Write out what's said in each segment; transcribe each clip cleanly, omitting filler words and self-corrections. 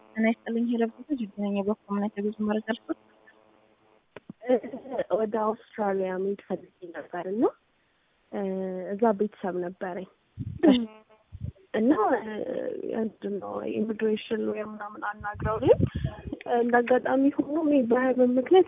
እኔ ስጥልኝ ሄለብኩት ጅግነኛ በኮምነት ብዙ መረጃልኩት ወደ አውስትራሊያ መሄድ ፈልጌ ነበር እና እዛ ቤተሰብ ነበረኝ እና አንድነው ኢሚግሬሽን ወይ ምናምን አናግረውልኝ እንዳጋጣሚ ሆኖ በህመም ምክንያት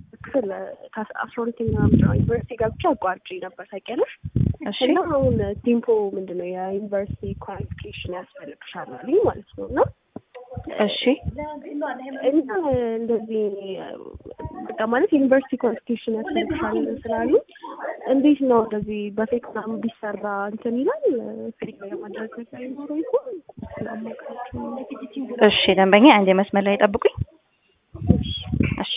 12ኛ ዓመት ዩኒቨርሲቲ ገብቼ አቋርጬ ነበር ታውቂያለሽ። እና አሁን ቲምፖ ምንድነው የዩኒቨርሲቲ ኳሊፊኬሽን ያስፈልግሻል አለኝ ማለት ነው። እና እሺ እና እንደዚህ በቃ ማለት ዩኒቨርሲቲ ኳሊፊኬሽን ያስፈልግሻል ስላሉ እንዴት ነው እንደዚህ በፌክ ምናምን ቢሰራ እንትን ይላል ፌክ ለማድረግ ነው ይሆን? እሺ ደንበኛ አንዴ መስመር ላይ ጠብቁኝ። እሺ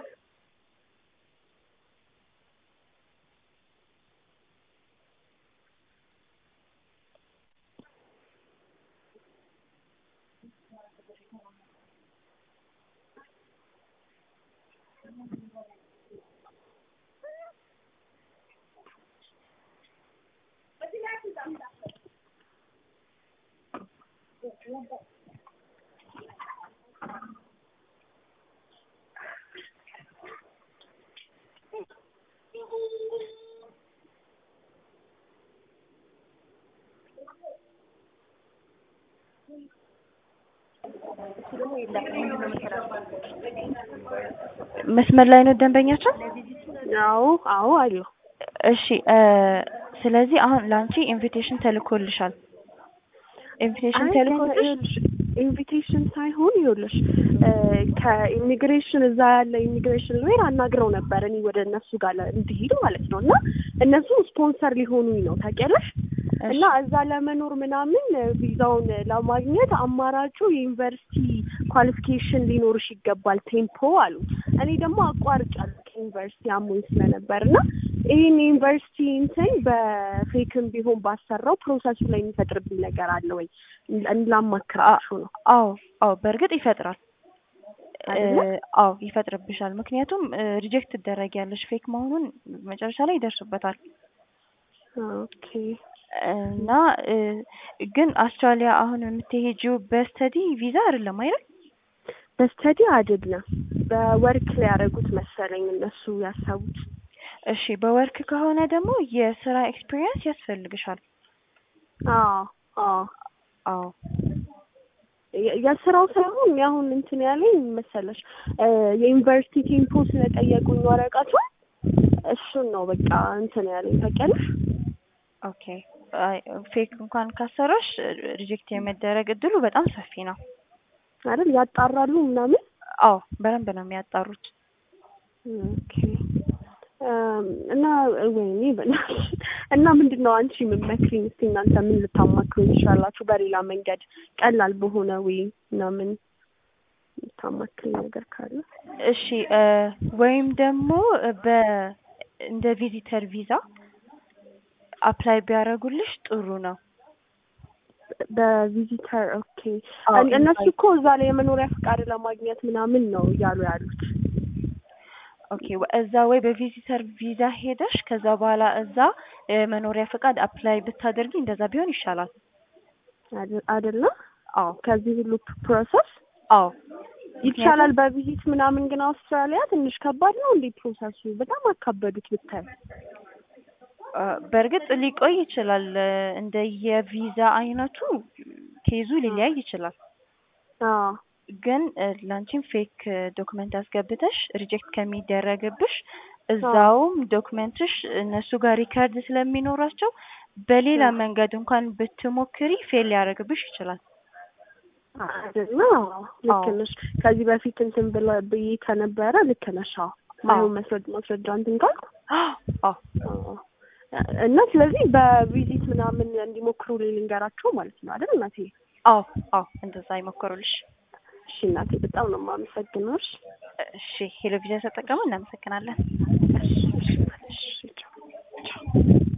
መስመር ላይ ነው ደንበኛችን? አዎ አለው። እሺ ስለዚህ አሁን ላንቺ ኢንቪቴሽን ተልኮልሻል። ኢንቪቴሽን ሳይሆን ይኸውልሽ ከኢሚግሬሽን እዛ ያለ ኢሚግሬሽን ሎየር አናግረው ነበር እኔ ወደ እነሱ ጋር እንድሄድ ማለት ነው። እና እነሱ ስፖንሰር ሊሆኑኝ ነው ታውቂያለሽ። እና እዛ ለመኖር ምናምን ቪዛውን ለማግኘት አማራጩ የዩኒቨርሲቲ ኳሊፊኬሽን ሊኖርሽ ይገባል ቴምፖ አሉ። እኔ ደግሞ አቋርጫለሁ ከዩኒቨርሲቲ አሞኝ ስለነበርና ይሄን ዩኒቨርሲቲ እንትን በፌክም ቢሆን ባሰራው ፕሮሰሱ ላይ የሚፈጥርብኝ ነገር አለ ወይ ላማክራችሁ ነው? አዎ በእርግጥ ይፈጥራል። አዎ ይፈጥርብሻል። ምክንያቱም ሪጀክት ትደረጊያለሽ ፌክ መሆኑን መጨረሻ ላይ ይደርሱበታል። ኦኬ እና ግን አውስትራሊያ አሁን የምትሄጂው በስተዲ ቪዛ አይደለም አይደል? በስተዲ አይደለም በወርክ ላይ ያደረጉት መሰለኝ እነሱ ያሰቡት። እሺ በወርክ ከሆነ ደግሞ የስራ ኤክስፒሪየንስ ያስፈልግሻል። አዎ የስራው ሳይሆን አሁን እንትን ያለኝ መሰለሽ የዩኒቨርሲቲ ቴምፖ ስለጠየቁኝ ወረቀቱ እሱን ነው በቃ እንትን ያለኝ ታውቂያለሽ። ኦኬ ፌክ እንኳን ካሰራሽ ሪጀክት የመደረግ እድሉ በጣም ሰፊ ነው አይደል? ያጣራሉ ምናምን? አዎ በደንብ ነው የሚያጣሩት። ኦኬ እና ወይኔ በእናትሽ እና ምንድነው አንቺ የምትመክሪኝ? እስቲ እናንተ ምን ልታማክሩኝ ትችላላችሁ? በሌላ መንገድ ቀላል በሆነ ወይ ምናምን ልታማክሩኝ ነገር ካለ? እሺ ወይም ደግሞ እንደ ቪዚተር ቪዛ አፕላይ ቢያደርጉልሽ ጥሩ ነው። በቪዚተር ኦኬ። እነሱ እኮ እዛ ላይ የመኖሪያ ፍቃድ ለማግኘት ምናምን ነው እያሉ ያሉት። ኦኬ እዛ ወይ በቪዚተር ቪዛ ሄደሽ ከዛ በኋላ እዛ መኖሪያ ፍቃድ አፕላይ ብታደርጊ እንደዛ ቢሆን ይሻላል አይደለ? አዎ ከዚህ ሁሉ ፕሮሰስ አዎ ይቻላል። በቪዚት ምናምን ግን አውስትራሊያ ትንሽ ከባድ ነው እንዴ ፕሮሰሱ? በጣም አካበዱት ብታይ። በእርግጥ ሊቆይ ይችላል። እንደ የቪዛ አይነቱ ኬዙ ሊለያይ ይችላል። ግን ላንቺም ፌክ ዶክመንት አስገብተሽ ሪጀክት ከሚደረግብሽ እዛውም ዶክመንትሽ እነሱ ጋር ሪከርድ ስለሚኖራቸው በሌላ መንገድ እንኳን ብትሞክሪ ፌል ሊያደርግብሽ ይችላል። አይደል? ልክ ነሽ። ከዚህ በፊት እንትን ብዬ ከነበረ ልክ ነሽ። ማይሆን ማስረጃ እንትን ካልኩ እና ስለዚህ በቪዚት ምናምን እንዲሞክሩ ልንገራቸው ማለት ነው አይደል እናቴ? አዎ እንደዛ ይሞክሩልሽ። እሺ እናቴ በጣም ነው የማመሰግነው። እሺ ሄሎ ቪዛ ተጠቀሙ። እናመሰግናለን። እሺ